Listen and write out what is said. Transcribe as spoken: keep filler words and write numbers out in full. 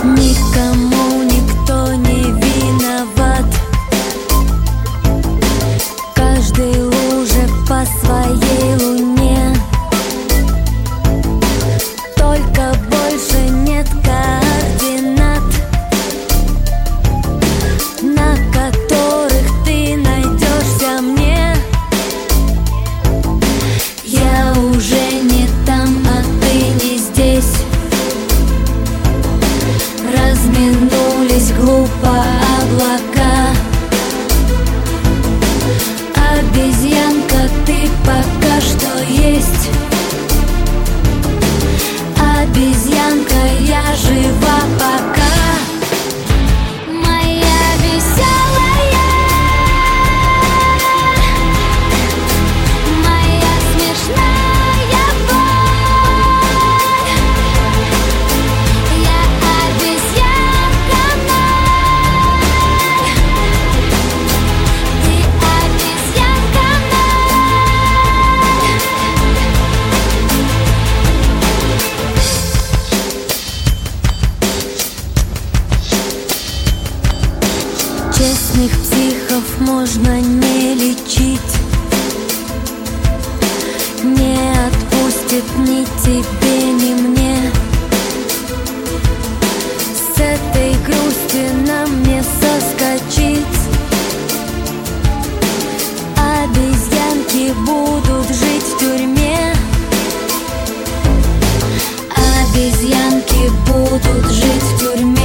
Никому никто не виноват. Каждый луже по своей луне. Только больше нет координат, на которых ты найдешься мне. Я уже не там, а ты не здесь. Разминулись глупо облака. Обезьянка, ты пока что есть. Обезьянка, я жива пока. Моя веселая, моя смешная боль. Я обезьянка ноль. Ты обезьянка ноль. Честных психов можно не лечить. Не отпустит ни тебе, ни мне. С этой грусти нам не соскочить. Обезьянки будут жить в тюрьме. Обезьянки будут жить в тюрьме.